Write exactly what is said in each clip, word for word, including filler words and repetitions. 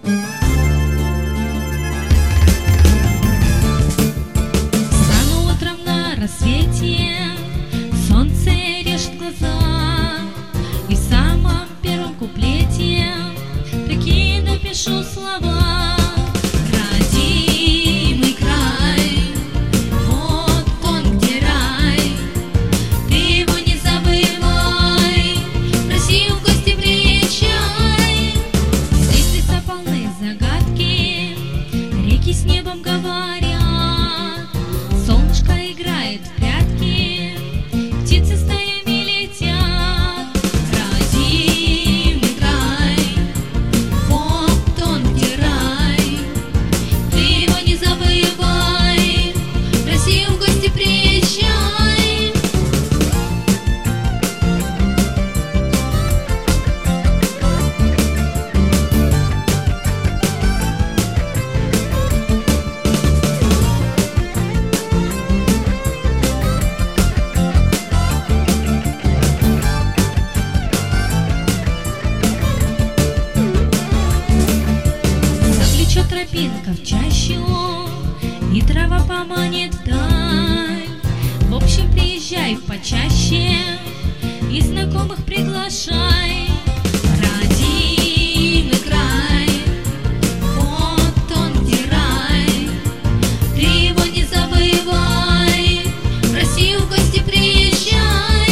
Стану утром на рассвете, солнце режет глаза, и в самом первом куплете такие напишу слова. Родимый край, вот он где рай, ты его не забывай, в Россию в гости приезжай. Здесь леса полны загадки, реки с небом говорят, солнышко играет в прятки, птицы стаями летят. Родимый край, вот он где рай, ты его не забывай, в Россию в гости приезжай. Завлечет тропинка в чащу, и трава поманит вдаль. В общем, приезжай почаще и знакомых приглашай. Родимый край, вот он где рай, ты его не забывай, в Россию в гости приезжай.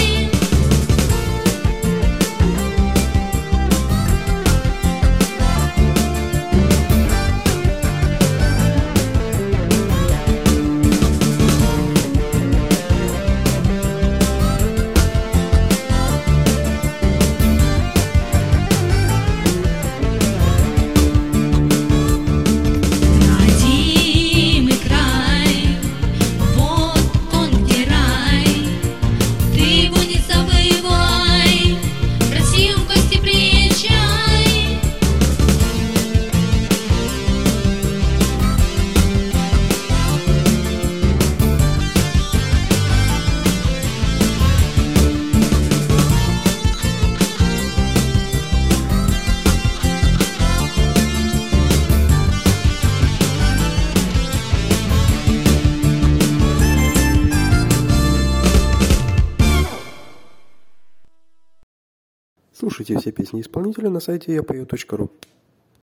Родимый край, вот он где рай, ты его не забывай, в Россию в гости приезжай. Слушайте все песни исполнителя на сайте я пою точка ру.